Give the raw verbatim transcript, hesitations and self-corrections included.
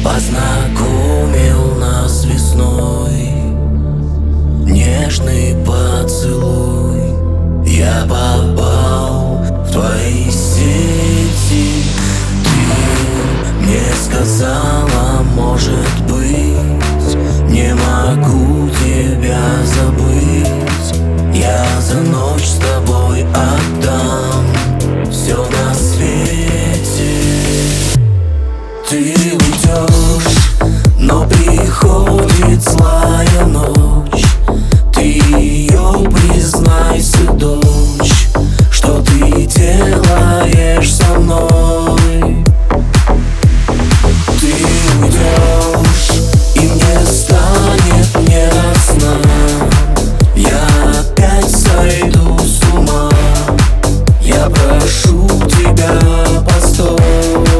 Познакомил нас весной нежный поцелуй. Я попал в твои сети. Ты мне сказала, может быть, не могу тебя забыть. Я за ночь с тобой отдам все на свете. Ты уйдешь, но приходит злая ночь. Ты ее признайся, дочь, что ты делаешь со мной. Ты уйдешь, и мне станет не до сна. Я опять сойду с ума. Я прошу тебя, постой.